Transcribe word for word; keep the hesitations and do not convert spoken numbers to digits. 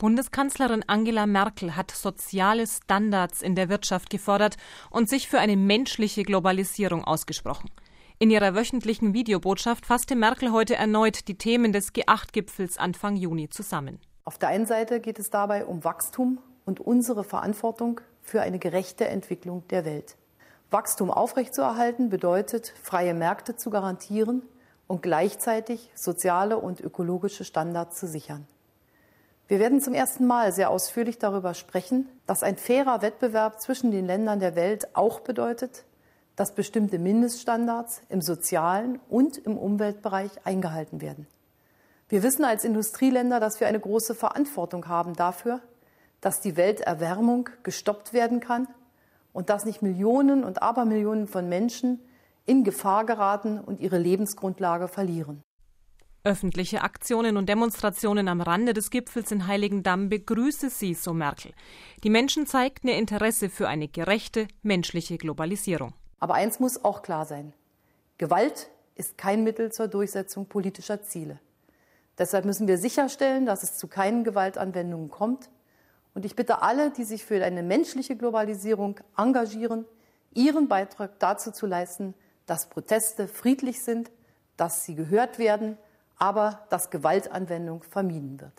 Bundeskanzlerin Angela Merkel hat soziale Standards in der Wirtschaft gefordert und sich für eine menschliche Globalisierung ausgesprochen. In ihrer wöchentlichen Videobotschaft fasste Merkel heute erneut die Themen des G acht Gipfels Anfang Juni zusammen. Auf der einen Seite geht es dabei um Wachstum und unsere Verantwortung für eine gerechte Entwicklung der Welt. Wachstum aufrechtzuerhalten bedeutet, freie Märkte zu garantieren und gleichzeitig soziale und ökologische Standards zu sichern. Wir werden zum ersten Mal sehr ausführlich darüber sprechen, dass ein fairer Wettbewerb zwischen den Ländern der Welt auch bedeutet, dass bestimmte Mindeststandards im sozialen und im Umweltbereich eingehalten werden. Wir wissen als Industrieländer, dass wir eine große Verantwortung haben dafür, dass die Welterwärmung gestoppt werden kann und dass nicht Millionen und Abermillionen von Menschen in Gefahr geraten und ihre Lebensgrundlage verlieren. Öffentliche Aktionen und Demonstrationen am Rande des Gipfels in Heiligendamm begrüße sie, so Merkel. Die Menschen zeigten ihr Interesse für eine gerechte, menschliche Globalisierung. Aber eins muss auch klar sein: Gewalt ist kein Mittel zur Durchsetzung politischer Ziele. Deshalb müssen wir sicherstellen, dass es zu keinen Gewaltanwendungen kommt. Und ich bitte alle, die sich für eine menschliche Globalisierung engagieren, ihren Beitrag dazu zu leisten, dass Proteste friedlich sind, dass sie gehört werden, aber dass Gewaltanwendung vermieden wird.